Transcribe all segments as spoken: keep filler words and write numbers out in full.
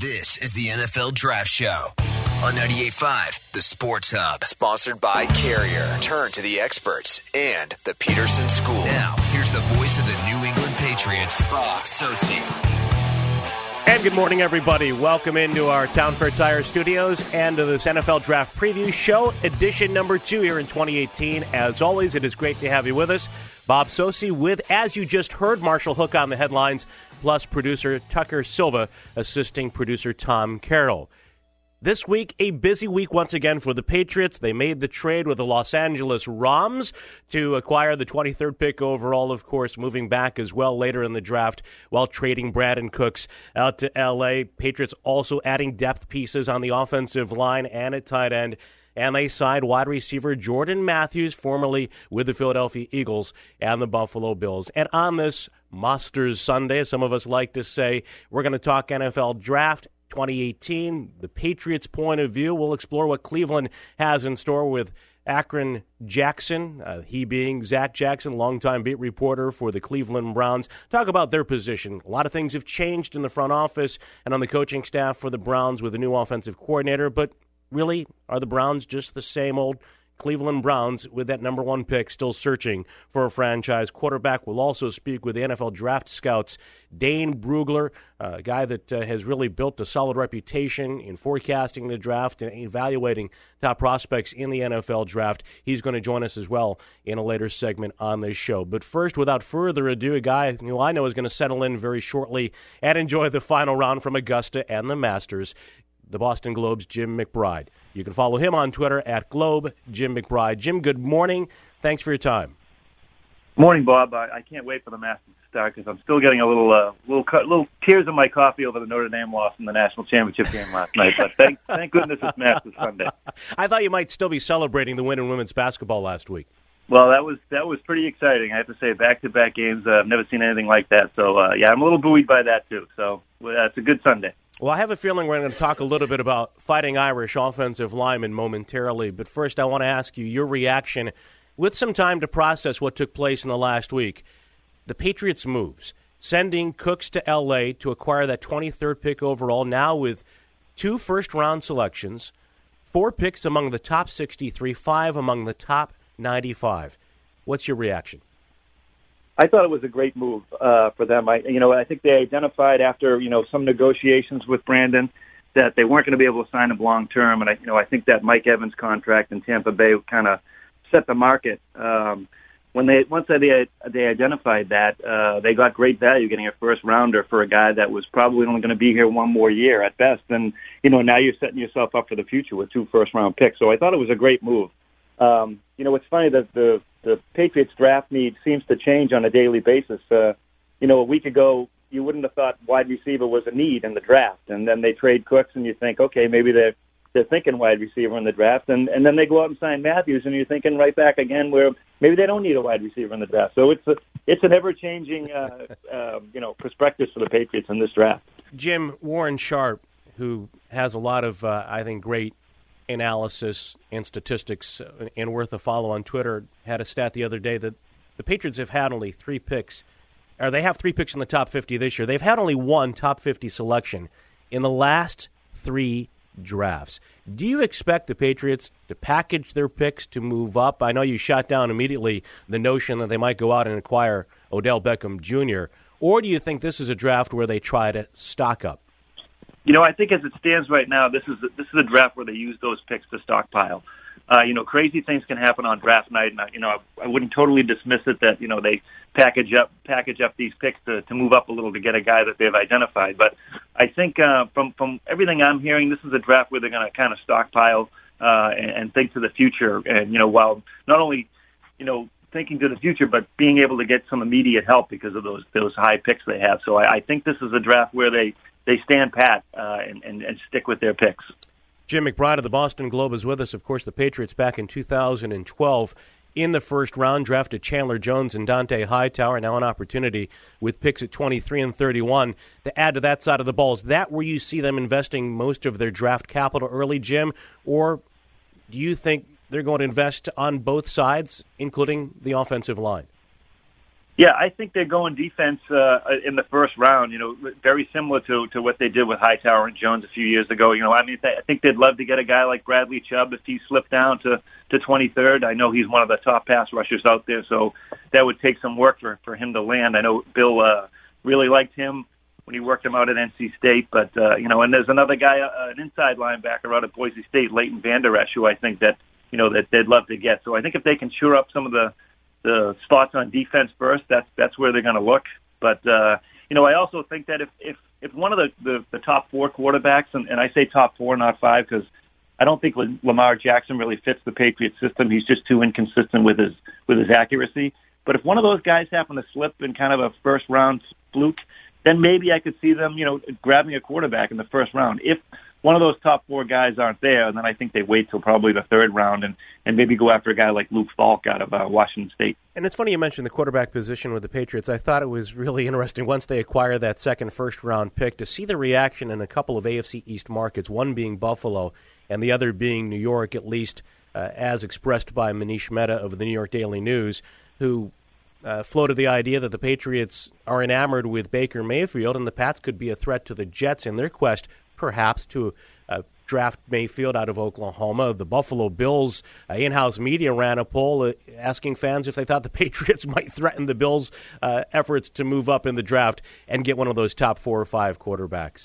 This is the N F L Draft Show on ninety-eight point five, The Sports Hub. Sponsored by Carrier. Turn to the experts and the Peterson School. Now, here's the voice of the New England Patriots, Bob Socci. And good morning, everybody. Welcome into our Town Fair Tire studios and to this N F L Draft Preview Show, edition number two here in twenty eighteen. As always, it is great to have you with us. Bob Socci with, as you just heard, Marshall Hook on the headlines, plus producer Tucker Silva, assisting producer Tom Carroll. This week, a busy week once again for the Patriots. They made the trade with the Los Angeles Rams to acquire the twenty-third pick overall, of course, moving back as well later in the draft while trading Brandon Cooks out to L A. Patriots also adding depth pieces on the offensive line and at tight end. And they signed wide receiver Jordan Matthews, formerly with the Philadelphia Eagles and the Buffalo Bills. And on this Masters Sunday, as some of us like to say, we're going to talk N F L Draft twenty eighteen, the Patriots' point of view. We'll explore what Cleveland has in store with Akron Jackson, uh, he being Zach Jackson, longtime beat reporter for the Cleveland Browns. Talk about their position. A lot of things have changed in the front office and on the coaching staff for the Browns with a new offensive coordinator, but really, are the Browns just the same old Cleveland Browns with that number one pick still searching for a franchise quarterback? We'll also speak with the N F L draft scouts, Dane Brugler, a guy that uh, has really built a solid reputation in forecasting the draft and evaluating top prospects in the N F L draft. He's going to join us as well in a later segment on this show. But first, without further ado, a guy who I know is going to settle in very shortly and enjoy the final round from Augusta and the Masters, the Boston Globe's Jim McBride. You can follow him on Twitter at Globe Jim McBride. Jim, good morning. Thanks for your time. Morning, Bob. I, I can't wait for the Masters to start because I'm still getting a little, uh, little, little tears in my coffee over the Notre Dame loss in the national championship game last night. But thank, thank goodness it's Masters Sunday. I thought you might still be celebrating the win in women's basketball last week. Well, that was that was pretty exciting. I have to say, back-to-back games. Uh, I've never seen anything like that. So, uh, yeah, I'm a little buoyed by that too. So, uh, it's a good Sunday. Well, I have a feeling we're going to talk a little bit about Fighting Irish offensive linemen momentarily. But first, I want to ask you your reaction with some time to process what took place in the last week. The Patriots' moves, sending Cooks to L A to acquire that twenty-third pick overall, now with two first-round selections, four picks among the top sixty-three, five among the top ninety-five. What's your reaction? I thought it was a great move uh, for them. I, you know, I think they identified after you know some negotiations with Brandon that they weren't going to be able to sign him long term, and I, you know, I think that Mike Evans contract in Tampa Bay kind of set the market. Um, when they once they they identified that, uh, they got great value getting a first rounder for a guy that was probably only going to be here one more year at best, and you know now you're setting yourself up for the future with two first round picks. So I thought it was a great move. Um, you know, it's funny that the the Patriots draft need seems to change on a daily basis. Uh, you know, a week ago, you wouldn't have thought wide receiver was a need in the draft. And then they trade Cooks, and you think, okay, maybe they're, they're thinking wide receiver in the draft. And, and then they go out and sign Matthews, and you're thinking right back again where maybe they don't need a wide receiver in the draft. So it's a, it's an ever-changing, uh, uh, you know, prospectus for the Patriots in this draft. Jim, Warren Sharp, who has a lot of, uh, I think, great analysis and statistics and worth a follow on Twitter, had a stat the other day that the Patriots have had only three picks, or they have three picks in the top fifty this year. They've had only one top fifty selection in the last three drafts. Do you expect the Patriots to package their picks to move up? I know you shot down immediately the notion that they might go out and acquire Odell Beckham Junior, or do you think this is a draft where they try to stock up? You know, I think as it stands right now, this is a, this is a draft where they use those picks to stockpile. Uh, you know, crazy things can happen on draft night, and I, you know, I, I wouldn't totally dismiss it that you know they package up package up these picks to, to move up a little to get a guy that they've identified. But I think uh, from from everything I'm hearing, this is a draft where they're going to kind of stockpile uh, and, and think to the future. And you know, while not only you know thinking to the future, but being able to get some immediate help because of those those high picks they have. So I, I think this is a draft where they. They stand pat uh, and, and, and stick with their picks. Jim McBride of the Boston Globe is with us. Of course, the Patriots back in two thousand twelve in the first round drafted Chandler Jones and Dante Hightower. Now an opportunity with picks at twenty-three and thirty-one to add to that side of the ball. Is that where you see them investing most of their draft capital early, Jim? Or do you think they're going to invest on both sides, including the offensive line? Yeah, I think they're going defense uh, in the first round, you know, very similar to, to what they did with Hightower and Jones a few years ago. You know, I mean, I think they'd love to get a guy like Bradley Chubb if he slipped down to, to twenty-third. I know he's one of the top pass rushers out there, so that would take some work for, for him to land. I know Bill uh, really liked him when he worked him out at N C State, but, uh, you know, and there's another guy, uh, an inside linebacker out of Boise State, Leighton Vander Esch, who I think that, you know, that they'd love to get. So I think if they can shore up some of the the spots on defense first, that's that's where they're going to look. But, uh, you know, I also think that if, if, if one of the, the, the top four quarterbacks, and, and I say top four, not five, because I don't think Lamar Jackson really fits the Patriots system. He's just too inconsistent with his with his accuracy. But if one of those guys happen to slip in kind of a first-round fluke, then maybe I could see them, you know, grabbing a quarterback in the first round. If one of those top four guys aren't there, then I think they wait till probably the third round and, and maybe go after a guy like Luke Falk out of uh, Washington State. And it's funny you mentioned the quarterback position with the Patriots. I thought it was really interesting once they acquire that second first-round pick to see the reaction in a couple of A F C East markets, one being Buffalo and the other being New York, at least uh, as expressed by Manish Mehta of the New York Daily News, who uh, floated the idea that the Patriots are enamored with Baker Mayfield and the Pats could be a threat to the Jets in their quest perhaps to uh, draft Mayfield out of Oklahoma. The Buffalo Bills uh, in-house media ran a poll uh, asking fans if they thought the Patriots might threaten the Bills' uh, efforts to move up in the draft and get one of those top four or five quarterbacks.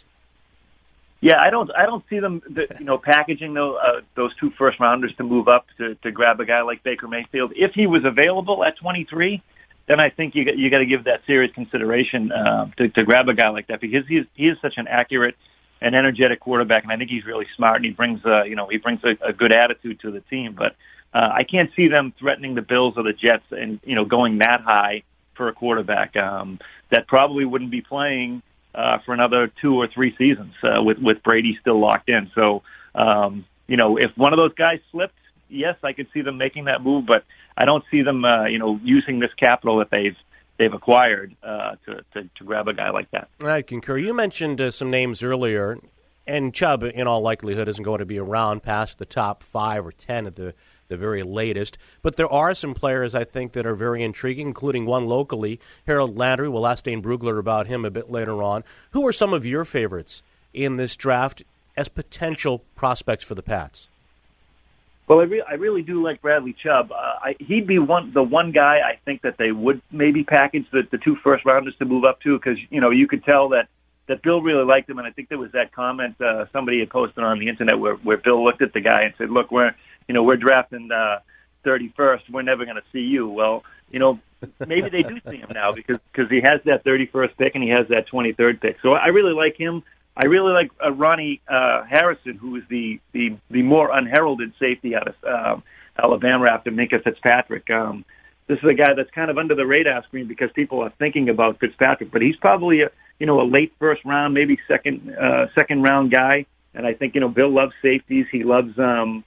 Yeah, I don't, I don't see them, you know, packaging those, uh, those two first rounders to move up to, to grab a guy like Baker Mayfield. If he was available at twenty-three, then I think you got, you got to give that serious consideration uh, to, to grab a guy like that because he is, he is such an accurate and energetic quarterback, and I think he's really smart, and he brings, uh, you know, he brings a, a good attitude to the team. But uh, I can't see them threatening the Bills or the Jets, and you know, going that high for a quarterback um, that probably wouldn't be playing uh, for another two or three seasons uh, with with Brady still locked in. So, um, you know, if one of those guys slipped, yes, I could see them making that move, but I don't see them, uh, you know, using this capital that they've they've acquired uh, to, to to grab a guy like that. I concur. You mentioned uh, some names earlier, and Chubb, in all likelihood, isn't going to be around past the top five or ten at the, the very latest. But there are some players, I think, that are very intriguing, including one locally, Harold Landry. We'll ask Dane Brugler about him a bit later on. Who are some of your favorites in this draft as potential prospects for the Pats? Well, I, re- I really do like Bradley Chubb. Uh, I, he'd be one the one guy I think that they would maybe package the, the two first rounders to move up to because, you know, you could tell that, that Bill really liked him. And I think there was that comment uh, somebody had posted on the Internet where, where Bill looked at the guy and said, look, we're, you know, we're drafting uh, thirty-first. We're never going to see you. Well, you know, maybe they do see him now because cause he has that thirty-first pick and he has that twenty-third pick. So I really like him. I really like uh, Ronnie uh, Harrison, who is the, the, the more unheralded safety out of uh, Alabama after Minka Fitzpatrick. Um, this is a guy that's kind of under the radar screen because people are thinking about Fitzpatrick, but he's probably a, you know, a late first round, maybe second uh, second round guy. And I think, you know, Bill loves safeties. He loves um,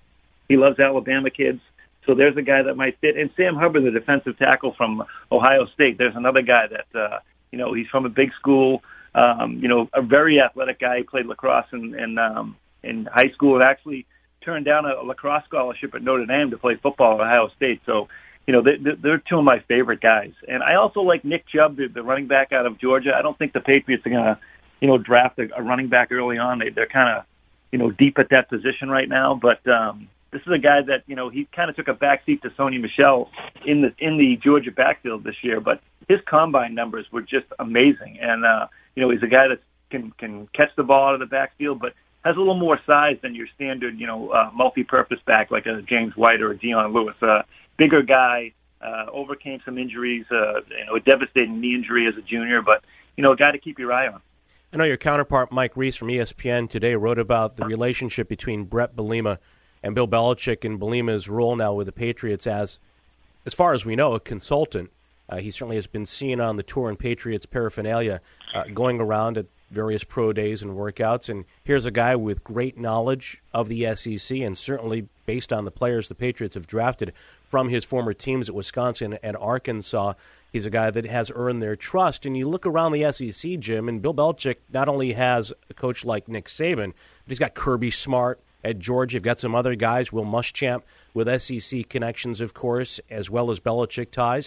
he loves Alabama kids. So there's a guy that might fit. And Sam Hubbard, the defensive tackle from Ohio State, there's another guy that uh, you know, he's from a big school. Um, you know, a very athletic guy. He played lacrosse in in, um, in high school and actually turned down a lacrosse scholarship at Notre Dame to play football at Ohio State. So, you know, they, they're two of my favorite guys. And I also like Nick Chubb, the, the running back out of Georgia. I don't think the Patriots are going to, you know, draft a, a running back early on. They, they're kind of, you know, deep at that position right now. But um, this is a guy that, you know, he kind of took a backseat to Sony Michel in the in the Georgia backfield this year. But his combine numbers were just amazing. And, uh, you know, he's a guy that can can catch the ball out of the backfield, but has a little more size than your standard, you know, uh, multi-purpose back like a James White or a Dion Lewis. A uh, bigger guy, uh, overcame some injuries, uh, you know, a devastating knee injury as a junior, but, you know, a guy to keep your eye on. I know your counterpart, Mike Reese from E S P N today, wrote about the relationship between Brett Bielema and Bill Belichick and Bielema's role now with the Patriots as, as far as we know, a consultant. Uh, he certainly has been seen on the tour and Patriots paraphernalia uh, going around at various pro days and workouts. And here's a guy with great knowledge of the S E C and certainly based on the players the Patriots have drafted from his former teams at Wisconsin and Arkansas. He's a guy that has earned their trust. And you look around the S E C, Jim, and Bill Belichick not only has a coach like Nick Saban, but he's got Kirby Smart at Georgia. You've got some other guys, Will Muschamp with S E C connections, of course, as well as Belichick ties.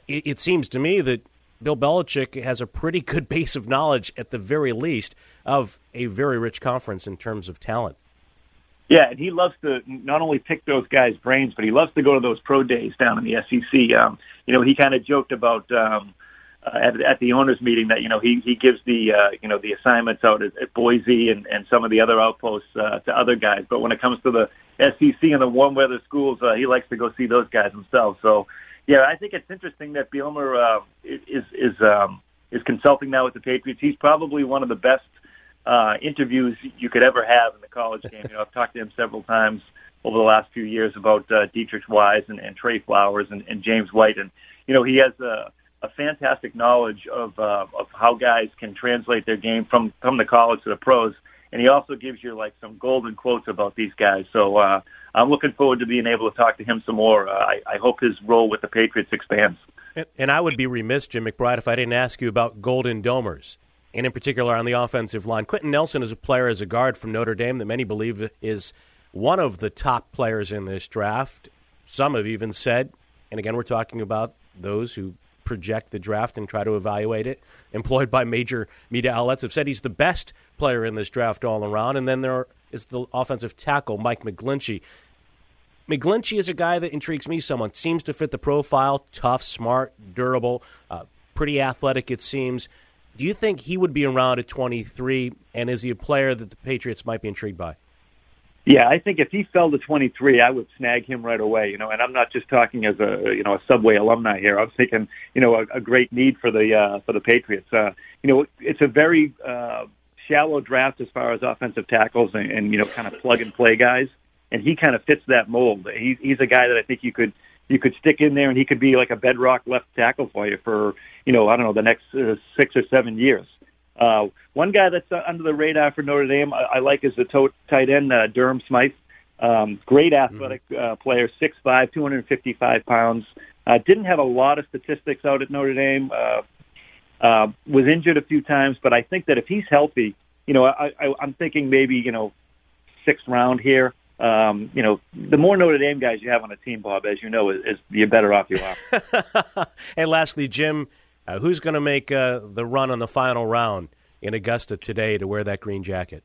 it, it seems to me that Bill Belichick has a pretty good base of knowledge, at the very least, of a very rich conference in terms of talent. Yeah, and he loves to not only pick those guys' brains, but he loves to go to those pro days down in the S E C. Um, you know, he kind of joked about um, uh, at, at the owners' meeting that you know he he gives the uh, you know the assignments out at, at Boise and, and some of the other outposts uh, to other guys. But when it comes to the S E C and the warm weather schools, uh, he likes to go see those guys himself. So, yeah, I think it's interesting that Bielema uh, is is um, is consulting now with the Patriots. He's probably one of the best Uh, interviews you could ever have in the college game. You know, I've talked to him several times over the last few years about uh, Dietrich Wise and, and Trey Flowers and, and James White, and you know he has a, a fantastic knowledge of uh, of how guys can translate their game from from the college to the pros, and he also gives you like some golden quotes about these guys. So uh, I'm looking forward to being able to talk to him some more. Uh, I, I hope his role with the Patriots expands. And, and I would be remiss, Jim McBride, if I didn't ask you about Golden Domers. And in particular on the offensive line. Quentin Nelson is a player as a guard from Notre Dame that many believe is one of the top players in this draft. Some have even said, and again we're talking about those who project the draft and try to evaluate it, employed by major media outlets, have said he's the best player in this draft all around. And then there is the offensive tackle, Mike McGlinchey. McGlinchey is a guy that intrigues me somewhat. Seems to fit the profile, tough, smart, durable, uh, pretty athletic it seems. Do you think he would be around at twenty-three, and is he a player that the Patriots might be intrigued by? Yeah, I think if he fell to twenty-three, I would snag him right away. You know, and I'm not just talking as a you know a Subway alumni here. I'm thinking you know a, a great need for the uh, for the Patriots. Uh, you know, it's a very uh, shallow draft as far as offensive tackles and, and you know kind of plug and play guys, and he kind of fits that mold. He, he's a guy that I think you could. You could stick in there, and he could be like a bedrock left tackle for you for, you know, I don't know, the next uh, six or seven years. Uh, one guy that's uh, under the radar for Notre Dame I, I like is the to- tight end, uh, Durham Smythe. Um, great athletic uh, player, six five, two hundred fifty-five pounds. Uh, didn't have a lot of statistics out at Notre Dame. Uh, uh, was injured a few times, but I think that if he's healthy, you know, I, I, I'm thinking maybe, you know, sixth round here. Um, you know, the more Notre Dame guys you have on a team, Bob, as you know, is, is the better off you are. And lastly, Jim, uh, who's going to make uh, the run on the final round in Augusta today to wear that green jacket?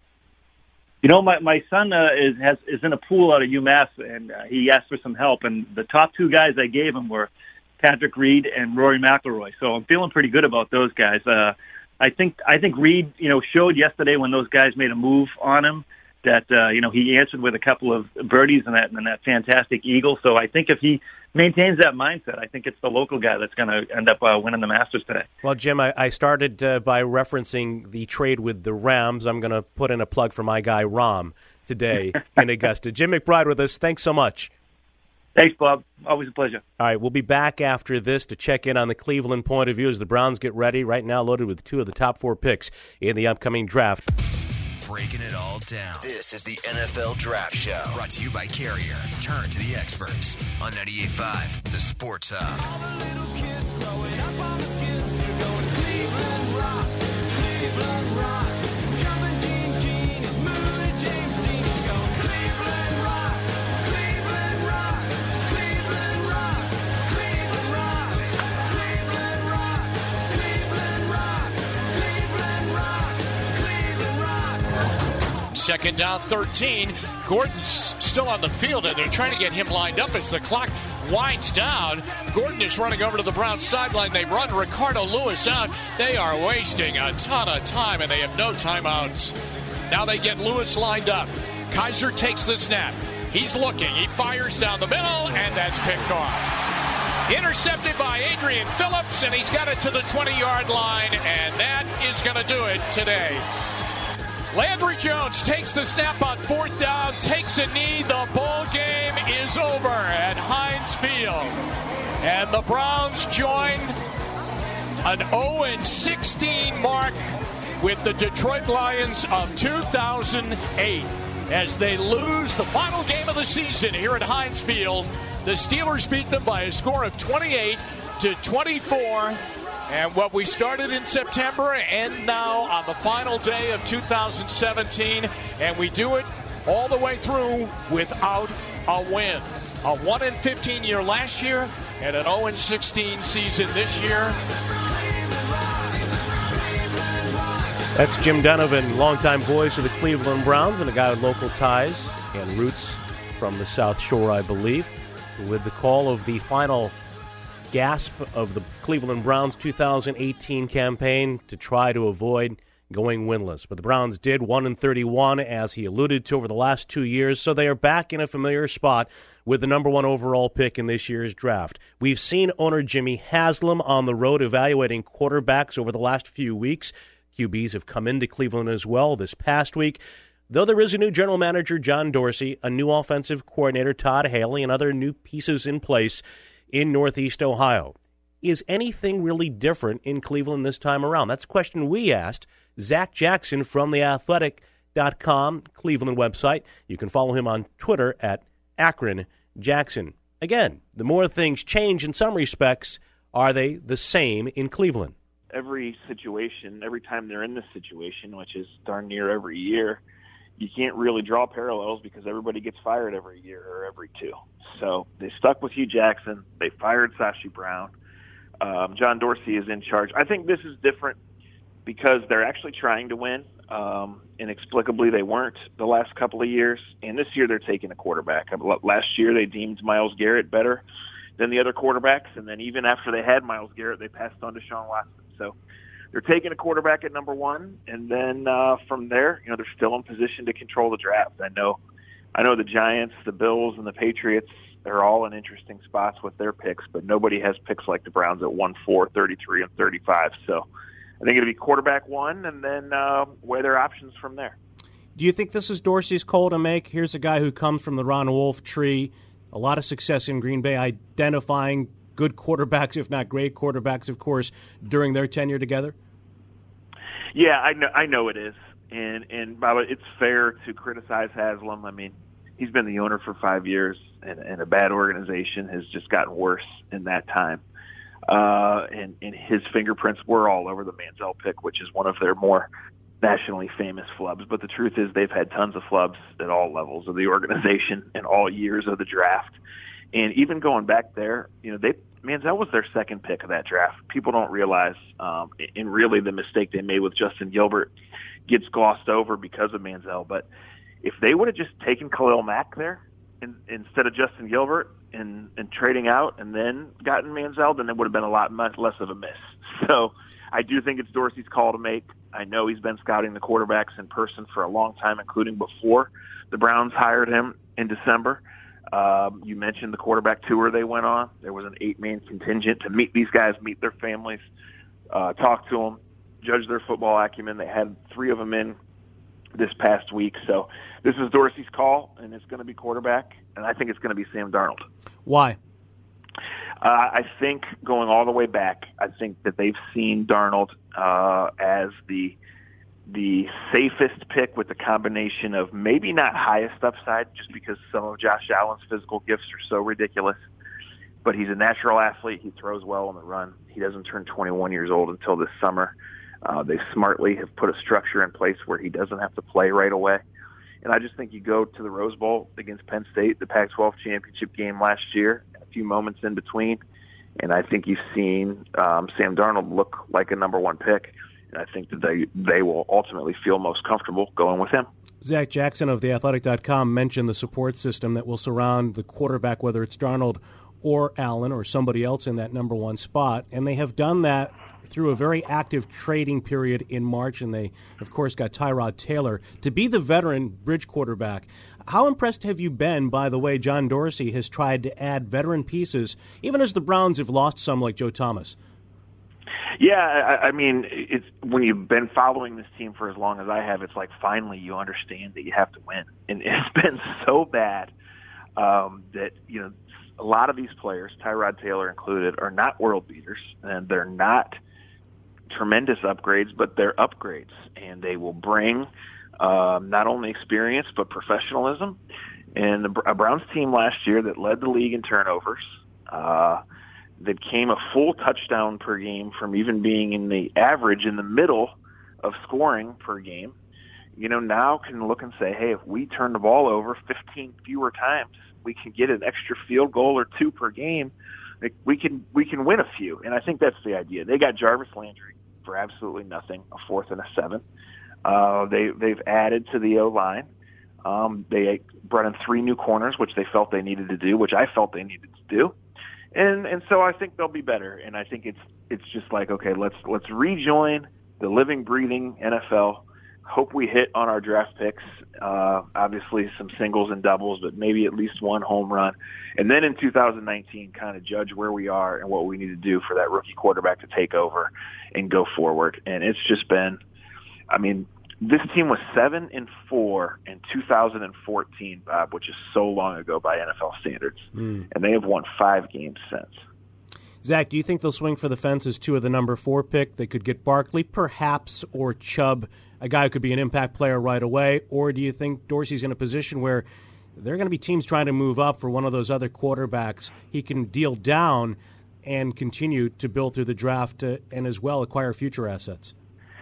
You know, my my son uh, is has is in a pool out of UMass, and uh, he asked for some help. And the top two guys I gave him were Patrick Reed and Rory McIlroy. So I'm feeling pretty good about those guys. Uh, I think I think Reed, you know, showed yesterday when those guys made a move on him that, uh, you know, he answered with a couple of birdies and that and that fantastic eagle. So I think if he maintains that mindset, I think it's the local guy that's going to end up uh, winning the Masters today. Well, Jim, I, I started uh, by referencing the trade with the Rams. I'm going to put in a plug for my guy, Rahm, today in Augusta. Jim McBride with us. Thanks so much. Thanks, Bob. Always a pleasure. All right, we'll be back after this to check in on the Cleveland point of view as the Browns get ready, right now loaded with two of the top four picks in the upcoming draft. Breaking it all down. This is the N F L Draft Show. Brought to you by Carrier. Turn to the experts on ninety-eight point five, the Sports Hub. All the little kids growing up on the skids are going Cleveland rocks, Cleveland rocks. Jumping Gene Gene is moving James Dean is going Cleveland rocks, Cleveland rocks, Cleveland rocks, Cleveland rocks, Cleveland rocks, Cleveland rocks, Cleveland rocks, Cleveland rocks. Second down, thirteen. Gordon's still on the field, and they're trying to get him lined up as the clock winds down. Gordon is running over to the Browns sideline. They run Ricardo Lewis out. They are wasting a ton of time, and they have no timeouts. Now they get Lewis lined up. Kaiser takes the snap. He's looking. He fires down the middle, and that's picked off. Intercepted by Adrian Phillips, and he's got it to the twenty-yard line, and that is going to do it today. Landry Jones takes the snap on fourth down, takes a knee. The ball game is over at Heinz Field. And the Browns join an oh and sixteen mark with the Detroit Lions of two thousand eight as they lose the final game of the season here at Heinz Field. The Steelers beat them by a score of twenty-eight to twenty-four. And what we started in September end now on the final day of two thousand seventeen. And we do it all the way through without a win. A one and fifteen year last year, and an oh and sixteen season this year. That's Jim Donovan, longtime voice of the Cleveland Browns and a guy with local ties and roots from the South Shore, I believe, with the call of the final gasp of the Cleveland Browns two thousand eighteen campaign to try to avoid going winless. But the Browns did one and thirty-one, as he alluded to, over the last two years, so they are back in a familiar spot with the number one overall pick in this year's draft. We've seen owner Jimmy Haslam on the road evaluating quarterbacks over the last few weeks. Q Bs have come into Cleveland as well this past week. Though there is a new general manager, John Dorsey, a new offensive coordinator, Todd Haley, and other new pieces in place in Northeast Ohio. Is anything really different in Cleveland this time around? That's a question we asked Zach Jackson from the athletic dot com Cleveland website. You can follow him on Twitter at Akron Jackson. Again, the more things change in some respects, are they the same in Cleveland? Every situation, every time they're in this situation, which is darn near every year, you can't really draw parallels because everybody gets fired every year or every two. So they stuck with Hugh Jackson. They fired Sashi Brown. Um, John Dorsey is in charge. I think this is different because they're actually trying to win. Um, inexplicably, they weren't the last couple of years. And this year they're taking a quarterback. Last year they deemed Myles Garrett better than the other quarterbacks. And then even after they had Myles Garrett, they passed on to Deshaun Watson. So they're taking a quarterback at number one. And then uh, from there, you know, they're still in position to control the draft. I know, I know the Giants, the Bills, and the Patriots, they're all in interesting spots with their picks, but nobody has picks like the Browns at one, four, thirty-three, and thirty-five. So I think it'll be quarterback one, and then uh, weigh their options from there. Do you think this is Dorsey's call to make? Here's a guy who comes from the Ron Wolf tree, a lot of success in Green Bay, identifying good quarterbacks, if not great quarterbacks, of course, during their tenure together? Yeah, I know, I know it is. And, and Bob, it's fair to criticize Haslam. I mean, he's been the owner for five years, and, and a bad organization has just gotten worse in that time. Uh, and, and his fingerprints were all over the Manziel pick, which is one of their more nationally famous flubs. But the truth is they've had tons of flubs at all levels of the organization and all years of the draft. And even going back there, you know, they Manziel was their second pick of that draft. People don't realize, um, and really the mistake they made with Justin Gilbert gets glossed over because of Manziel. But if they would have just taken Khalil Mack there in, instead of Justin Gilbert and, and trading out and then gotten Manziel, then it would have been a lot much less of a miss. So I do think it's Dorsey's call to make. I know he's been scouting the quarterbacks in person for a long time, including before the Browns hired him in December. Um, you mentioned the quarterback tour they went on. There was an eight-man contingent to meet these guys, meet their families, uh, talk to them, judge their football acumen. They had three of them in this past week. So this is Dorsey's call, and it's going to be quarterback, and I think it's going to be Sam Darnold. Why? Uh, I think going all the way back, I think that they've seen Darnold uh, as the the safest pick with the combination of maybe not highest upside just because some of Josh Allen's physical gifts are so ridiculous, but he's a natural athlete. He throws well on the run. He doesn't turn twenty-one years old until this summer. Uh, they smartly have put a structure in place where he doesn't have to play right away. And I just think you go to the Rose Bowl against Penn State, the Pac twelve championship game last year, a few moments in between, and I think you've seen um, Sam Darnold look like a number one pick. And I think that they, they will ultimately feel most comfortable going with him. Zach Jackson of the athletic dot com mentioned the support system that will surround the quarterback, whether it's Darnold or Allen or somebody else in that number one spot. And they have done that through a very active trading period in March, and they, of course, got Tyrod Taylor to be the veteran bridge quarterback. How impressed have you been by the way John Dorsey has tried to add veteran pieces, even as the Browns have lost some like Joe Thomas? Yeah, I, I mean, it's when you've been following this team for as long as I have, it's like finally you understand that you have to win. And it's been so bad um, that, you know, a lot of these players, Tyrod Taylor included, are not world beaters, and they're not tremendous upgrades, but they're upgrades. And they will bring um, not only experience but professionalism. And the a Browns team last year that led the league in turnovers, uh that came a full touchdown per game from even being in the average in the middle of scoring per game, you know, now can look and say, hey, if we turn the ball over fifteen fewer times, we can get an extra field goal or two per game like, we can we can win a few, and I think that's the idea. They got Jarvis Landry for absolutely nothing, a fourth and a seventh. Uh, they they've added to the O line. Um, they brought in three new corners, which they felt they needed to do, which I felt they needed to do, and and so I think they'll be better. And I think it's it's just like, okay, let's let's rejoin the living, breathing N F L. Hope we hit on our draft picks. Uh, obviously, some singles and doubles, but maybe at least one home run. And then in two thousand nineteen, kind of judge where we are and what we need to do for that rookie quarterback to take over and go forward. And it's just been, I mean, this team was seven and four in two thousand fourteen, Bob, which is so long ago by N F L standards, mm. and they have won five games since. Zach, do you think they'll swing for the fences two of the number four pick? They could get Barkley, perhaps, or Chubb, a guy who could be an impact player right away, or do you think Dorsey's in a position where there are going to be teams trying to move up for one of those other quarterbacks he can deal down and continue to build through the draft uh, and as well acquire future assets?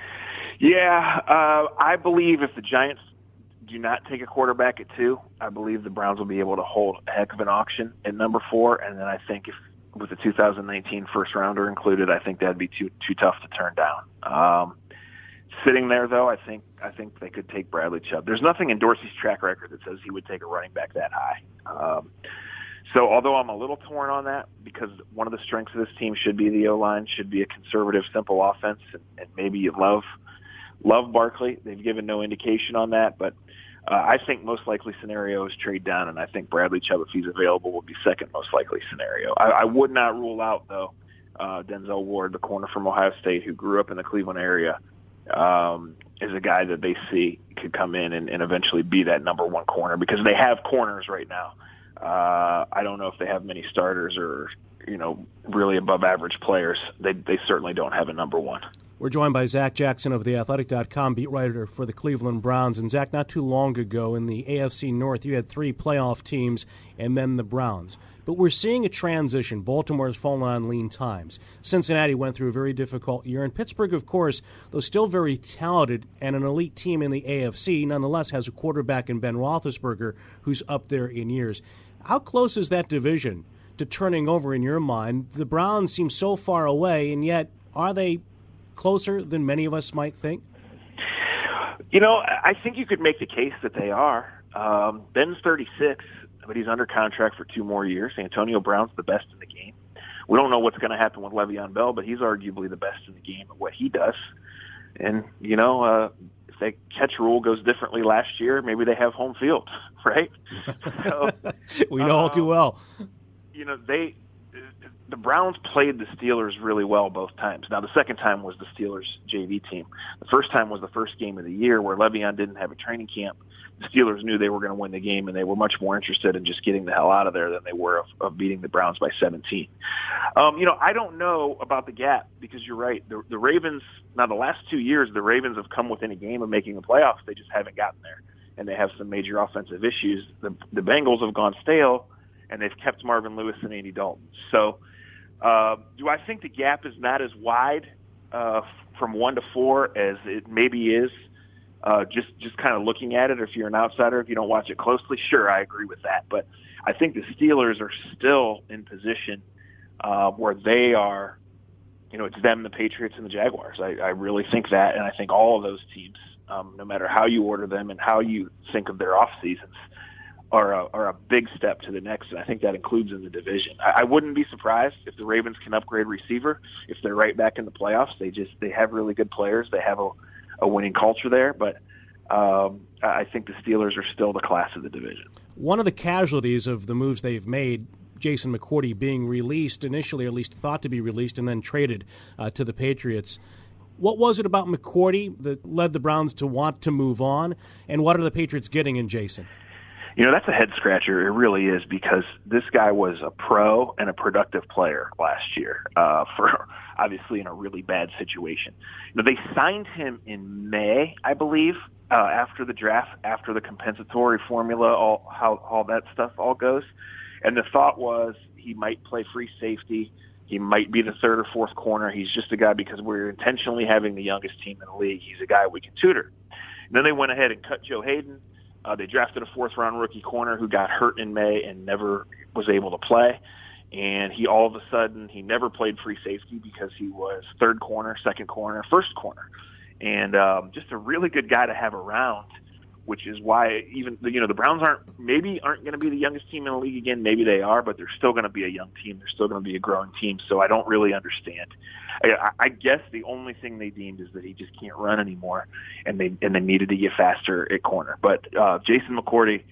Yeah, uh, I believe if the Giants do not take a quarterback at two, I believe the Browns will be able to hold a heck of an auction at number four, and then I think if with the two thousand nineteen first rounder included, I think that'd be too too tough to turn down. Um, sitting there, though, I think I think they could take Bradley Chubb. There's nothing in Dorsey's track record that says he would take a running back that high. Um, so although I'm a little torn on that, because one of the strengths of this team should be the O-line, should be a conservative, simple offense, and, and maybe you love love Barkley. They've given no indication on that, but uh, I think most likely scenario is trade down, and I think Bradley Chubb, if he's available, will be second most likely scenario. I, I would not rule out, though, uh, Denzel Ward, the corner from Ohio State who grew up in the Cleveland area, um, is a guy that they see could come in and, and eventually be that number one corner, because they have corners right now. Uh, I don't know if they have many starters or, you know, really above average players. They they certainly don't have a number one. We're joined by Zach Jackson of the athletic dot com, beat writer for the Cleveland Browns. And, Zach, not too long ago in the A F C North, you had three playoff teams and then the Browns. But we're seeing a transition. Baltimore has fallen on lean times. Cincinnati went through a very difficult year. And Pittsburgh, of course, though still very talented and an elite team in the A F C, nonetheless has a quarterback in Ben Roethlisberger who's up there in years. How close is that division to turning over in your mind? The Browns seem so far away, and yet are they closer than many of us might think? You know, I think you could make the case that they are. Um, Ben's thirty-six, but he's under contract for two more years. Antonio Brown's the best in the game. We don't know what's going to happen with Le'Veon Bell, but he's arguably the best in the game at what he does. And, you know, uh, if that catch rule goes differently last year, maybe they have home field, right? So, we know uh, all too well. You know, they the Browns played the Steelers really well both times. Now, the second time was the Steelers' J V team. The first time was the first game of the year where Le'Veon didn't have a training camp. The Steelers knew they were going to win the game, and they were much more interested in just getting the hell out of there than they were of, of beating the Browns by seventeen. Um, you know, I don't know about the gap, because you're right. The, the Ravens, now the last two years, the Ravens have come within a game of making the playoffs. They just haven't gotten there, and they have some major offensive issues. The, the Bengals have gone stale, and they've kept Marvin Lewis and Andy Dalton. So uh, do I think the gap is not as wide uh, from one to four as it maybe is? Uh, just just kind of looking at it, or if you're an outsider, if you don't watch it closely, sure, I agree with that. But I think the Steelers are still in position uh, where they are, you know, it's them, the Patriots, and the Jaguars. I, I really think that, and I think all of those teams, um, no matter how you order them and how you think of their off seasons, are a, are a big step to the next, and I think that includes in the division. I, I wouldn't be surprised if the Ravens can upgrade receiver, if they're right back in the playoffs. They just they have really good players. They have a a winning culture there, but um, I think the Steelers are still the class of the division. One of the casualties of the moves they've made, Jason McCourty being released initially, or at least thought to be released, and then traded uh, to the Patriots. What was it about McCourty that led the Browns to want to move on, and what are the Patriots getting in Jason? You know, that's a head-scratcher. It really is, because this guy was a pro and a productive player last year uh, for obviously in a really bad situation. You know, they signed him in May, I believe, uh, after the draft, after the compensatory formula, all how all that stuff all goes. And the thought was he might play free safety. He might be the third or fourth corner. He's just a guy, because we're intentionally having the youngest team in the league, he's a guy we can tutor. And then they went ahead and cut Joe Hayden. Uh, they drafted a fourth-round rookie corner who got hurt in May and never was able to play. And he all of a sudden, he never played free safety because he was third corner, second corner, first corner. And um, just a really good guy to have around, which is why even, you know, the Browns aren't, maybe aren't going to be the youngest team in the league again. Maybe they are, but they're still going to be a young team. They're still going to be a growing team. So I don't really understand. I, I guess the only thing they deemed is that he just can't run anymore, and they and they needed to get faster at corner. But uh, Jason McCourty,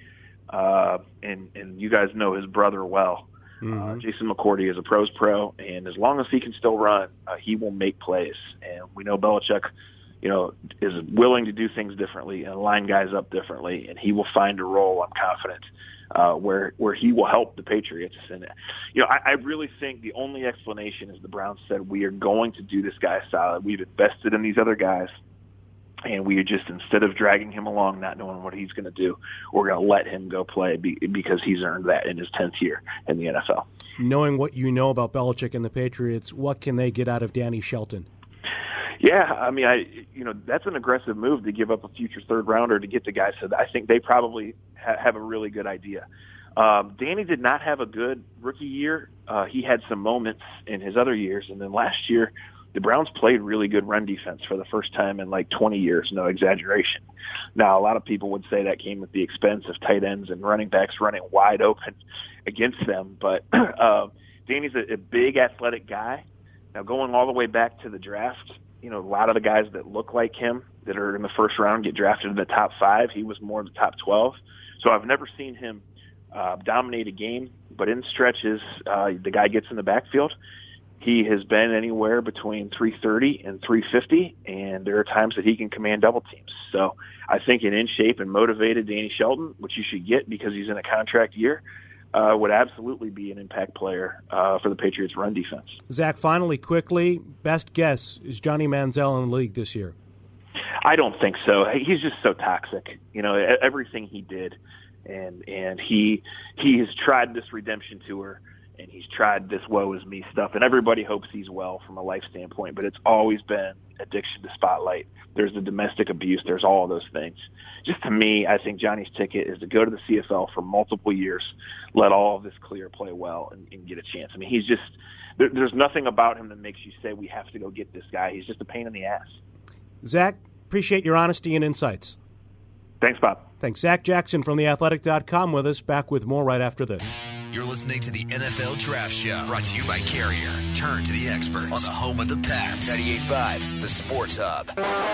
uh, and, and you guys know his brother well, Mm-hmm. Uh, Jason McCourty is a pro's pro, and as long as he can still run, uh, he will make plays. And we know Belichick, you know, is willing to do things differently and line guys up differently, and he will find a role, I'm confident, uh, where where he will help the Patriots. And, you know, I, I really think the only explanation is the Browns said, we are going to do this guy solid. We've invested in these other guys. And we are just, instead of dragging him along, not knowing what he's going to do, we're going to let him go play be, because he's earned that in his tenth year in the N F L. Knowing what you know about Belichick and the Patriots, what can they get out of Danny Shelton? Yeah, I mean, I you know that's an aggressive move to give up a future third rounder to get the guy. So I think they probably ha- have a really good idea. Um, Danny did not have a good rookie year. Uh, he had some moments in his other years, and then last year, the Browns played really good run defense for the first time in like twenty years, no exaggeration. Now, a lot of people would say that came at the expense of tight ends and running backs running wide open against them. But uh, Danny's a, a big athletic guy. Now, going all the way back to the draft, you know, a lot of the guys that look like him that are in the first round get drafted in the top five. He was more in the top twelve. So I've never seen him uh, dominate a game, but in stretches, uh, the guy gets in the backfield. He has been anywhere between three thirty and three fifty, and there are times that he can command double teams. So I think an in shape and motivated Danny Shelton, which you should get because he's in a contract year, uh, would absolutely be an impact player uh, for the Patriots' run defense. Zach, finally, quickly, best guess, is Johnny Manziel in the league this year? I don't think so. He's just so toxic. You know, everything he did, and and he he has tried this redemption tour. And he's tried this woe is me stuff, and everybody hopes he's well from a life standpoint, but it's always been addiction to spotlight. There's the domestic abuse. There's all of those things. Just to me, I think Johnny's ticket is to go to the C F L for multiple years, let all of this clear, play well, and, and get a chance. I mean, he's just there, – there's nothing about him that makes you say we have to go get this guy. He's just a pain in the ass. Zach, appreciate your honesty and insights. Thanks, Bob. Thanks. Zach Jackson from the athletic dot com with us. Back with more right after this. You're listening to the N F L Draft Show, brought to you by Carrier. Turn to the experts on the home of the Pats. ninety-eight point five, the Sports Hub.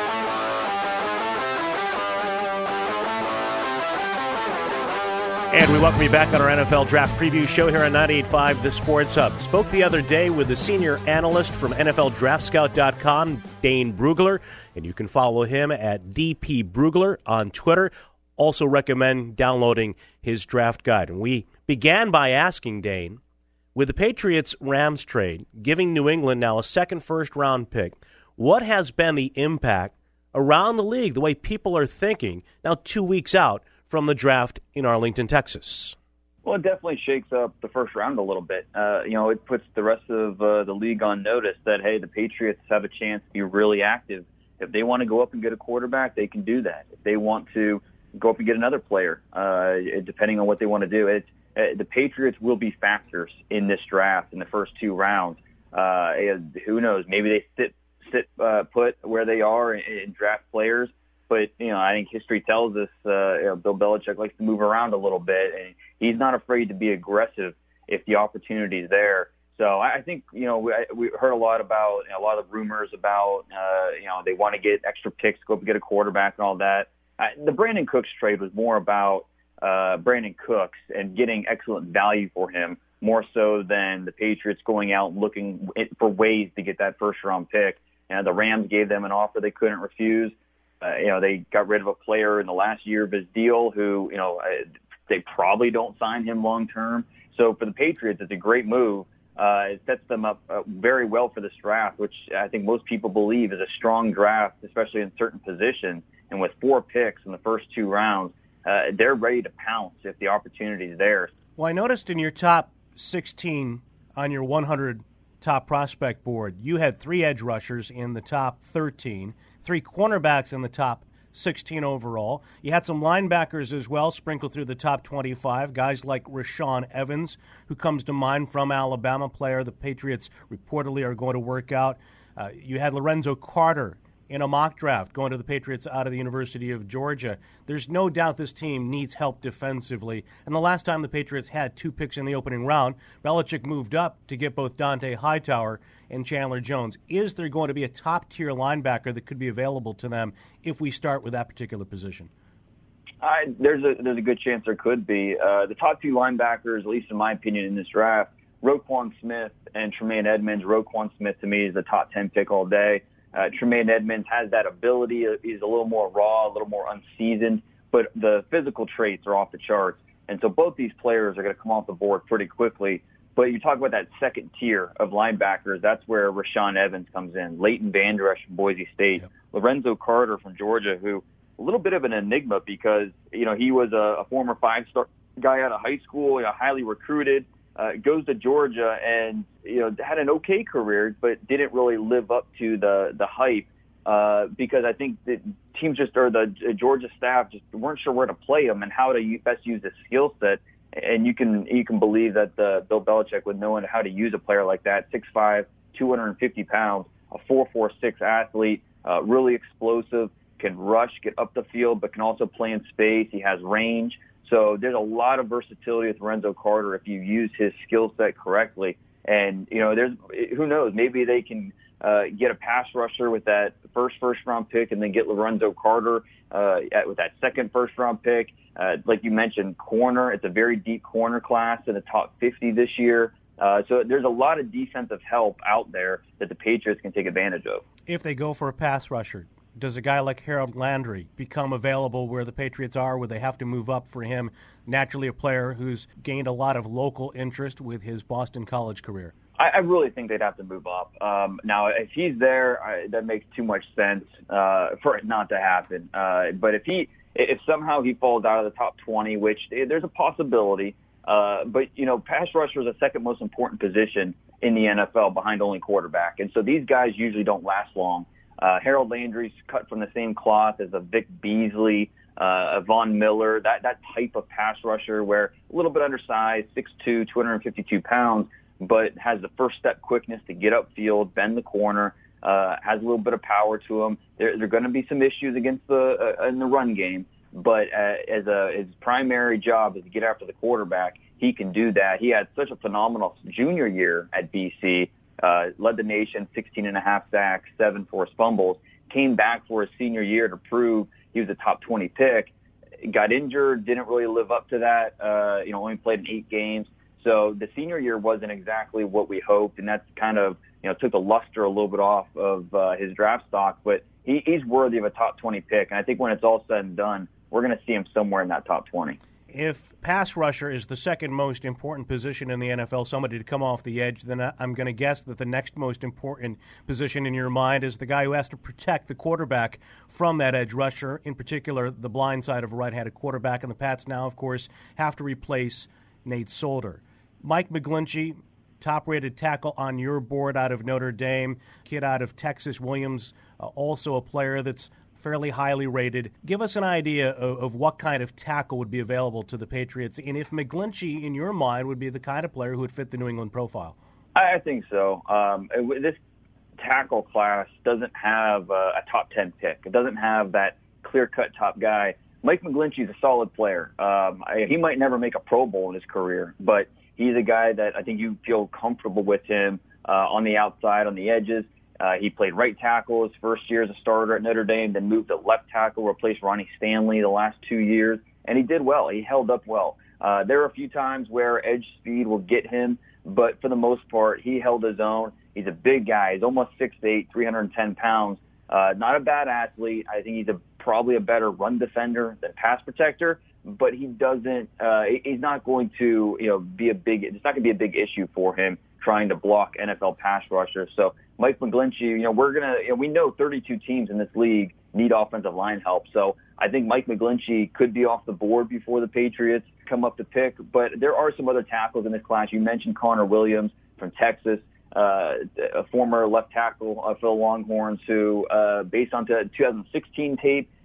And we welcome you back on our N F L Draft Preview show here on ninety-eight point five, the Sports Hub. Spoke the other day with the senior analyst from N F L Draft Scout dot com, Dane Brugler, and you can follow him at D P Brugler on Twitter. Also recommend downloading his draft guide. And we began by asking Dane, with the Patriots-Rams trade, giving New England now a second first-round pick, what has been the impact around the league, the way people are thinking, now two weeks out from the draft in Arlington, Texas? Well, it definitely shakes up the first round a little bit. Uh, you know, it puts the rest of uh, the league on notice that, hey, the Patriots have a chance to be really active. If they want to go up and get a quarterback, they can do that. If they want to go up and get another player, uh, depending on what they want to do. It's, uh, the Patriots will be factors in this draft in the first two rounds. Uh, who knows? Maybe they sit sit uh, put where they are and, and draft players. But, you know, I think history tells us uh, you know, Bill Belichick likes to move around a little bit, and he's not afraid to be aggressive if the opportunity is there. So I think, you know, we, we heard a lot about, you know, a lot of rumors about, uh, you know, they want to get extra picks, go up and get a quarterback and all that. Uh, the Brandon Cooks trade was more about uh, Brandon Cooks and getting excellent value for him, more so than the Patriots going out and looking for ways to get that first-round pick. And the Rams gave them an offer they couldn't refuse. Uh, you know, they got rid of a player in the last year of his deal who, you know, uh, they probably don't sign him long-term. So for the Patriots, it's a great move. Uh, it sets them up uh, very well for this draft, which I think most people believe is a strong draft, especially in certain positions. And with four picks in the first two rounds, uh, they're ready to pounce if the opportunity is there. Well, I noticed in your top sixteen on your one hundred top prospect board, you had three edge rushers in the top thirteen, three cornerbacks in the top sixteen overall. You had some linebackers as well sprinkled through the top twenty-five, guys like Rashaan Evans, who comes to mind from Alabama, player the Patriots reportedly are going to work out. Uh, you had Lorenzo Carter in a mock draft going to the Patriots out of the University of Georgia. There's no doubt this team needs help defensively. And the last time the Patriots had two picks in the opening round, Belichick moved up to get both Dante Hightower and Chandler Jones. Is there going to be a top-tier linebacker that could be available to them if we start with that particular position? I, there's a there's a good chance there could be. Uh, the top two linebackers, at least in my opinion, in this draft, Roquan Smith and Tremaine Edmonds. Roquan Smith, to me, is the top ten pick all day. Uh, Tremaine Edmonds has that ability. He's a little more raw, a little more unseasoned, but the physical traits are off the charts. And so both these players are going to come off the board pretty quickly. But you talk about that second tier of linebackers, that's where Rashaan Evans comes in. Leighton Vander Esch from Boise State. Yep. Lorenzo Carter from Georgia, who a little bit of an enigma because, you know, he was a, a former five-star guy out of high school, you know, highly recruited. Uh, goes to Georgia and, you know, had an okay career, but didn't really live up to the, the hype uh, because I think the teams just, or the Georgia staff just weren't sure where to play him and how to best use his skill set. And you can you can believe that the Bill Belichick would know how to use a player like that, six five, two hundred fifty pounds, a four four six athlete, uh, really explosive, can rush, get up the field, but can also play in space. He has range. So there's a lot of versatility with Lorenzo Carter if you use his skill set correctly. And, you know, there's who knows, maybe they can uh, get a pass rusher with that first first-round pick and then get Lorenzo Carter uh, at, with that second first-round pick. Uh, like you mentioned, corner. It's a very deep corner class in the top fifty this year. Uh, so there's a lot of defensive help out there that the Patriots can take advantage of. If they go for a pass rusher, does a guy like Harold Landry become available where the Patriots are, where they have to move up for him? Naturally a player who's gained a lot of local interest with his Boston College career. I, I really think they'd have to move up. Um, now, if he's there, I, that makes too much sense uh, for it not to happen. Uh, but if he, if somehow he falls out of the top twenty, which there's a possibility, uh, but, you know, pass rusher is the second most important position in the N F L behind only quarterback. And so these guys usually don't last long. Uh, Harold Landry's cut from the same cloth as a Vic Beasley, uh, a Von Miller, that, that type of pass rusher where a little bit undersized, six two, two hundred fifty-two pounds, but has the first step quickness to get upfield, bend the corner, uh, has a little bit of power to him. There, there are going to be some issues against the, uh, in the run game, but uh, as a, his primary job is to get after the quarterback, he can do that. He had such a phenomenal junior year at B C, Uh, led the nation, sixteen and a half sacks, seven forced fumbles, came back for his senior year to prove he was a top twenty pick, got injured, didn't really live up to that, uh, you know, only played in eight games. So the senior year wasn't exactly what we hoped, and that's kind of, you know, took the luster a little bit off of uh, his draft stock, but he, he's worthy of a top twenty pick, and I think when it's all said and done, we're going to see him somewhere in that top twenty. If pass rusher is the second most important position in the N F L, somebody to come off the edge, then I'm going to guess that the next most important position in your mind is the guy who has to protect the quarterback from that edge rusher, in particular the blind side of a right-handed quarterback. And the Pats now, of course, have to replace Nate Solder. Mike McGlinchey, top-rated tackle on your board out of Notre Dame, kid out of Texas. Williams, uh, also a player that's fairly highly rated. Give us an idea of, of what kind of tackle would be available to the Patriots, and if McGlinchey, in your mind, would be the kind of player who would fit the New England profile. I think so. Um, it, this tackle class doesn't have a, a top ten pick. It doesn't have that clear-cut top guy. Mike McGlinchey is a solid player. Um, I, he might never make a Pro Bowl in his career, but he's a guy that I think you feel comfortable with him uh, on the outside, on the edges. Uh, he played right tackle his first year as a starter at Notre Dame, then moved to left tackle, replaced Ronnie Stanley the last two years, and he did well. He held up well. Uh, there are a few times where edge speed will get him, but for the most part, he held his own. He's a big guy. He's almost six eight, three hundred ten pounds. Uh, not a bad athlete. I think he's a, probably a better run defender than pass protector, but he doesn't, uh, he's not going to, you know, be a big, it's not going to be a big issue for him trying to block N F L pass rushers. So Mike McGlinchey, you know, we're going to, you know, we know thirty-two teams in this league need offensive line help. So I think Mike McGlinchey could be off the board before the Patriots come up to pick. But there are some other tackles in this class. You mentioned Connor Williams from Texas, uh, a former left tackle uh, for the Longhorns who, uh, based on two thousand sixteen tape,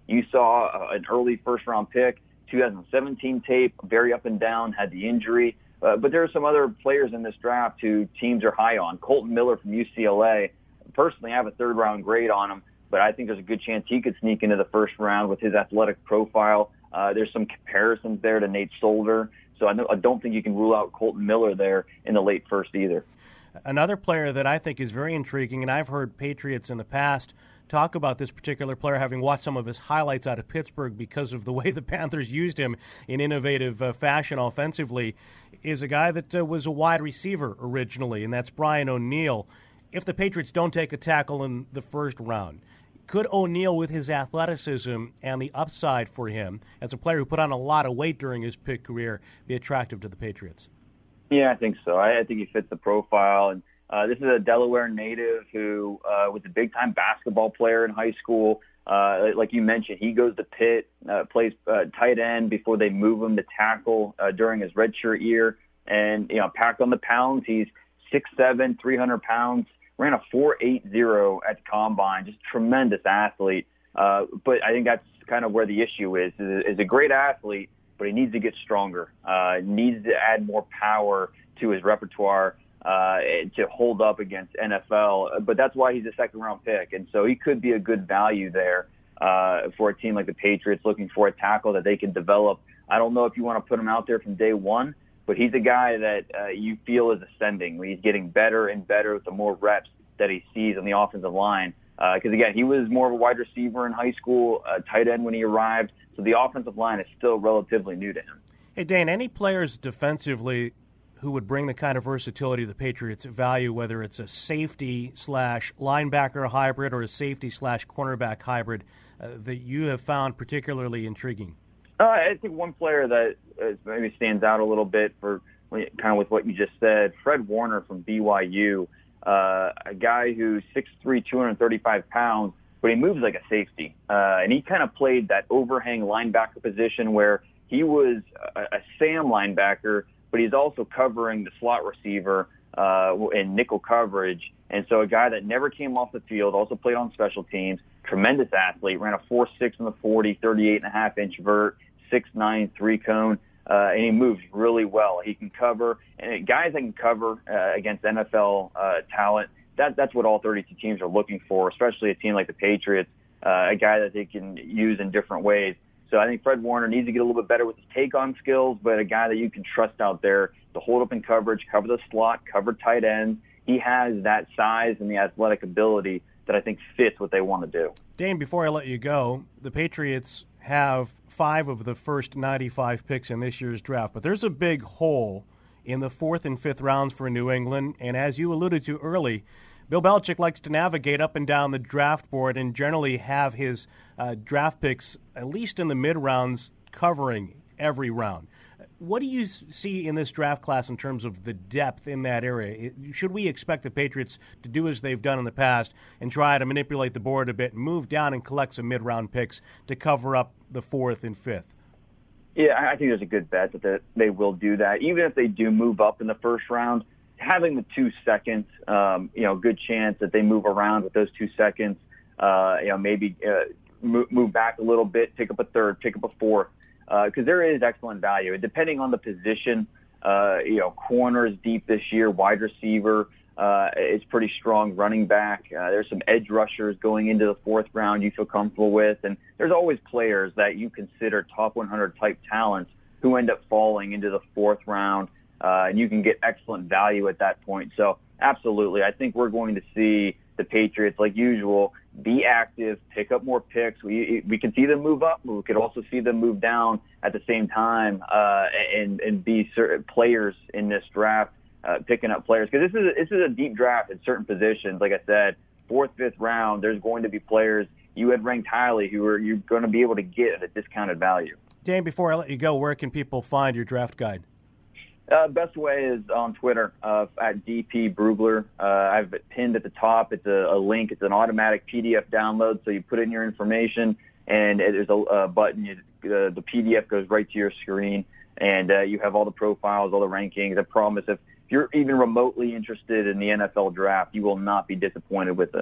You saw uh, an early first-round pick, two thousand seventeen tape, very up and down, had the injury. Uh, but there are some other players in this draft who teams are high on. Colton Miller from U C L A. Personally, I have a third-round grade on him, but I think there's a good chance he could sneak into the first round with his athletic profile. Uh, there's some comparisons there to Nate Solder. So I, know, I don't think you can rule out Colton Miller there in the late first either. Another player that I think is very intriguing, and I've heard Patriots in the past talk about this particular player, having watched some of his highlights out of Pittsburgh because of the way the Panthers used him in innovative uh, fashion offensively, is a guy that uh, was a wide receiver originally, and that's Brian O'Neill. If the Patriots don't take a tackle in the first round, could O'Neill, with his athleticism and the upside for him, as a player who put on a lot of weight during his Pitt career, be attractive to the Patriots? Yeah, I think so. I, I think he fits the profile. And uh, this is a Delaware native who uh, was a big-time basketball player in high school. Uh, like you mentioned, he goes to Pitt, uh, plays uh, tight end before they move him to tackle uh, during his redshirt year. And, you know, packed on the pounds. He's six seven, three hundred pounds. Ran a four eighty at the combine, just tremendous athlete. Uh, but I think that's kind of where the issue is, is, is a great athlete, but he needs to get stronger, uh, needs to add more power to his repertoire uh, to hold up against N F L. But that's why he's a second-round pick. And so he could be a good value there uh, for a team like the Patriots looking for a tackle that they can develop. I don't know if you want to put him out there from day one, but he's a guy that uh, you feel is ascending. He's getting better and better with the more reps that he sees on the offensive line. Because, uh, again, he was more of a wide receiver in high school, uh, tight end when he arrived. So the offensive line is still relatively new to him. Hey, Dane, any players defensively who would bring the kind of versatility the Patriots value, whether it's a safety slash linebacker hybrid or a safety slash cornerback hybrid, uh, that you have found particularly intriguing? Uh, I think one player that uh, maybe stands out a little bit for kind of with what you just said, Fred Warner from B Y U, uh, a guy who's six three, two hundred thirty-five pounds, but he moves like a safety. Uh, and he kind of played that overhang linebacker position where he was a, a Sam linebacker, but he's also covering the slot receiver uh, in nickel coverage. And so a guy that never came off the field, also played on special teams, tremendous athlete, ran a four six in the forty, thirty-eight and a half inch vert, six nine, three cone, uh, and he moves really well. He can cover, and guys that can cover uh, against N F L uh, talent, that, that's what all thirty-two teams are looking for, especially a team like the Patriots, uh, a guy that they can use in different ways. So I think Fred Warner needs to get a little bit better with his take-on skills, but a guy that you can trust out there to hold up in coverage, cover the slot, cover tight ends. He has that size and the athletic ability that I think fits what they want to do. Dane, before I let you go, the Patriots have five of the first ninety-five picks in this year's draft, but there's a big hole in the fourth and fifth rounds for New England, and as you alluded to early, Bill Belichick likes to navigate up and down the draft board and generally have his uh, draft picks, at least in the mid-rounds, covering every round. What do you see in this draft class in terms of the depth in that area? Should we expect the Patriots to do as they've done in the past and try to manipulate the board a bit and move down and collect some mid-round picks to cover up the fourth and fifth? Yeah, I think there's a good bet that they will do that. Even if they do move up in the first round, having the two seconds, um, you know, good chance that they move around with those two seconds, uh, you know, maybe uh, move, move back a little bit, pick up a third, pick up a fourth. Because uh, there is excellent value. Depending on the position, uh, you know, corners deep this year, wide receiver uh, is pretty strong, running back. Uh, there's some edge rushers going into the fourth round you feel comfortable with. And there's always players that you consider top one hundred type talents who end up falling into the fourth round, uh, and you can get excellent value at that point. So absolutely, I think we're going to see the Patriots, like usual, be active, pick up more picks. We we can see them move up, but we could also see them move down at the same time, uh, and and be certain players in this draft, uh, picking up players, because this is a, this is a deep draft in certain positions. Like I said, fourth, fifth round, there's going to be players you had ranked highly who are you're going to be able to get at a discounted value. Dan, before I let you go, where can people find your draft guide? Uh, best way is on Twitter uh, at D P Brugler. Uh, I've it pinned at the top. It's a, a link. It's an automatic P D F download. So you put in your information, and it, there's a, a button. You, uh, the P D F goes right to your screen, and uh, you have all the profiles, all the rankings. I promise, if you're even remotely interested in the N F L draft, you will not be disappointed with this.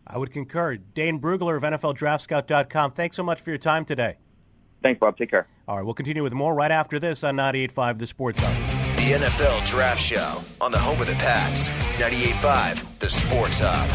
I would concur. Dane Brugler of N F L Draft Scout dot com, thanks so much for your time today. Thanks, Bob. Take care. All right, we'll continue with more right after this on ninety-eight point five The Sports Hub. The N F L Draft Show on the home of the Pats, ninety-eight point five The Sports Hub.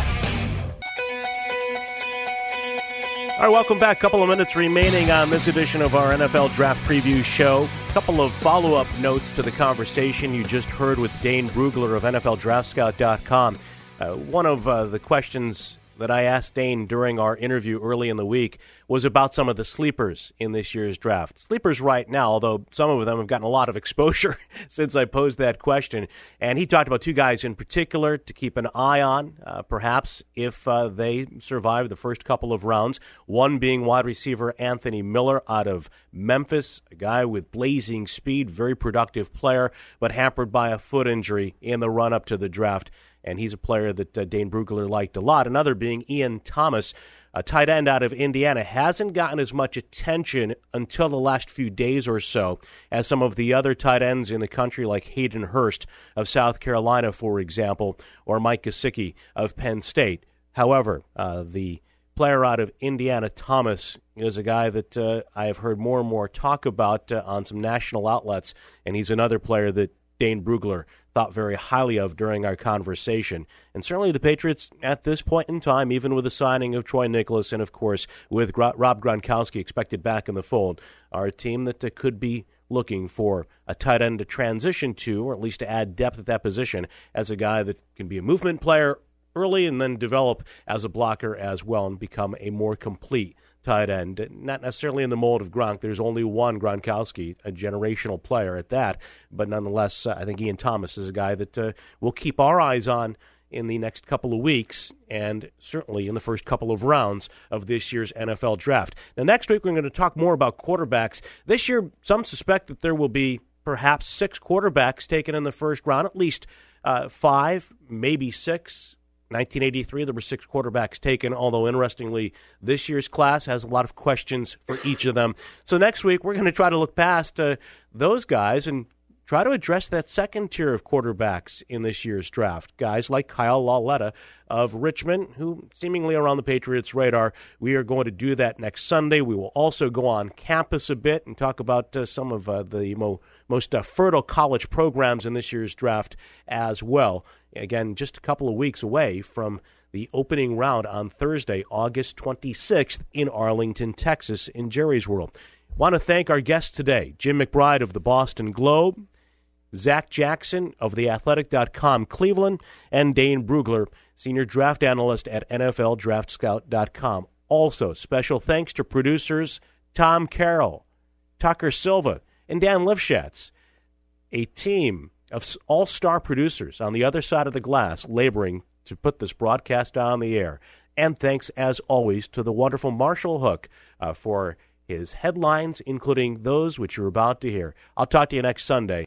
All right, welcome back. Couple of minutes remaining on this edition of our N F L Draft Preview Show. Couple of follow-up notes to the conversation you just heard with Dane Brugler of N F L Draft Scout dot com. Uh, one of uh, the questions that I asked Dane during our interview early in the week was about some of the sleepers in this year's draft. Sleepers right now, although some of them have gotten a lot of exposure since I posed that question. And he talked about two guys in particular to keep an eye on, uh, perhaps, if uh, they survive the first couple of rounds. One being wide receiver Anthony Miller out of Memphis, a guy with blazing speed, very productive player, but hampered by a foot injury in the run-up to the draft. And he's a player that uh, Dane Brugler liked a lot. Another being Ian Thomas, a tight end out of Indiana. Hasn't gotten as much attention until the last few days or so as some of the other tight ends in the country, like Hayden Hurst of South Carolina, for example, or Mike Gesicki of Penn State. However, uh, the player out of Indiana, Thomas, is a guy that uh, I have heard more and more talk about uh, on some national outlets, and he's another player that Dane Brugler thought very highly of during our conversation. And certainly the Patriots, at this point in time, even with the signing of Troy Niklas and, of course, with Gro- Rob Gronkowski expected back in the fold, are a team that uh, could be looking for a tight end to transition to, or at least to add depth at that position, as a guy that can be a movement player early and then develop as a blocker as well and become a more complete tight end. Not necessarily in the mold of Gronk. There's only one Gronkowski, a generational player at that. But nonetheless, uh, I think Ian Thomas is a guy that uh, we'll keep our eyes on in the next couple of weeks and certainly in the first couple of rounds of this year's N F L Draft. Now, next week, we're going to talk more about quarterbacks. This year, some suspect that there will be perhaps six quarterbacks taken in the first round, at least uh, five, maybe six. nineteen eighty-three, there were six quarterbacks taken, although interestingly, this year's class has a lot of questions for each of them. So next week, we're going to try to look past uh, those guys and try to address that second tier of quarterbacks in this year's draft. Guys like Kyle Lauletta of Richmond, who seemingly are on the Patriots' radar. We are going to do that next Sunday. We will also go on campus a bit and talk about uh, some of uh, the mo- most uh, fertile college programs in this year's draft as well. Again, just a couple of weeks away from the opening round on Thursday, August twenty-sixth in Arlington, Texas, in Jerry's World. Want to thank our guests today, Jim McBride of the Boston Globe, Zach Jackson of the athletic dot com Cleveland, and Dane Brugler, senior draft analyst at N F L Draft Scout dot com. Also, special thanks to producers Tom Carroll, Tucker Silva, and Dan Lifshatz, a team of all-star producers on the other side of the glass laboring to put this broadcast on the air. And thanks, as always, to the wonderful Marshall Hook uh, for his headlines, including those which you're about to hear. I'll talk to you next Sunday.